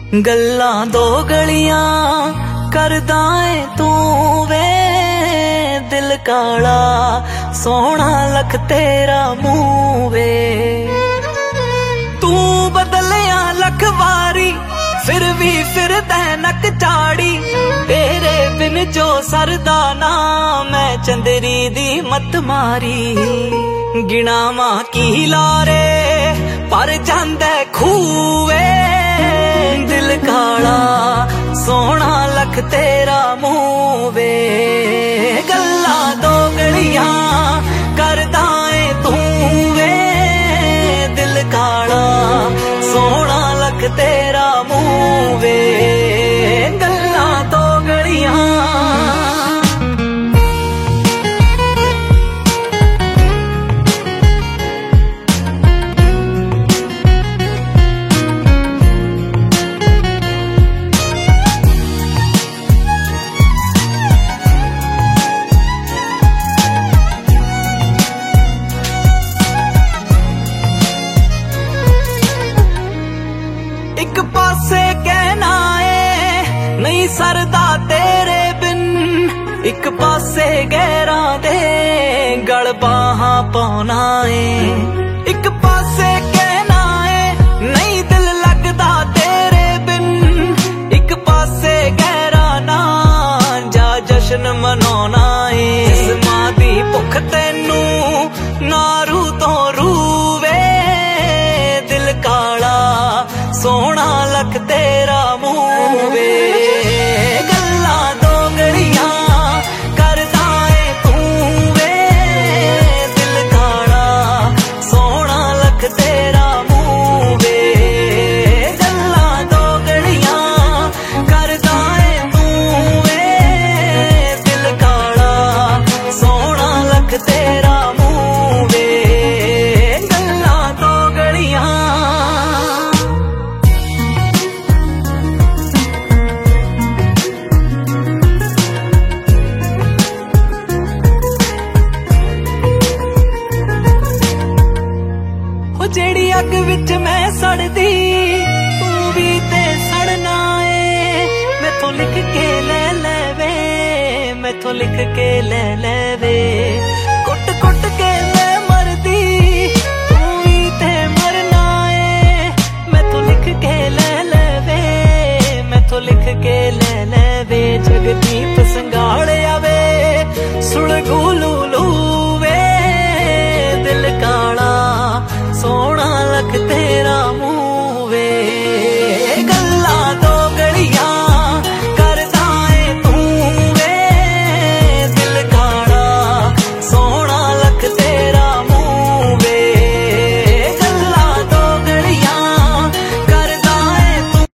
गल्लां दो गलियां करदा ऐ तू वे, दिल काला सोहना लख तेरा मुंह वे। तू बदलिया लख वारी फिर भी फिरदा नक चाड़ी, तेरे बिन जो सरदा ना मैं चंदरी दी मत मारी। गिणावां की लारे पर जांदा खूवे, दिल काला सोहना लख तेरा मुंह वे। गल्लां दो गलियां करदा ऐ तू वे, दिल काला सोहना लख तेरा मुंह वे। गल्लां दो गलियां एक पासे कहना है नहीं सरदा तेरे बिन, एक पासे गैरां दे गल बाहां पाउना है। एक पासे कहना है नहीं दिल लगदा तेरे बिन, एक पासे गैरां ना जा जश्न मनाउना है। जिस्मां दी भुख तैनू नारू तो रूवे, दिल काला सोहना लख तेरा मुंह वे। गल्लां दो गलियां करदा ऐ तू वे, दिल काला सोहना लख तेरा मुंह वे। गल्लां दो गलियां करदा ऐ तू वे, दिल काला सोहना लख तेरा मुंह वे। गल्लां दो गलियां जेड़ी अग विच मैं सड़दी तू भी ते सड़ना है। मैथों लिख के ले ले वे, मैथों लिख के ले ले वे।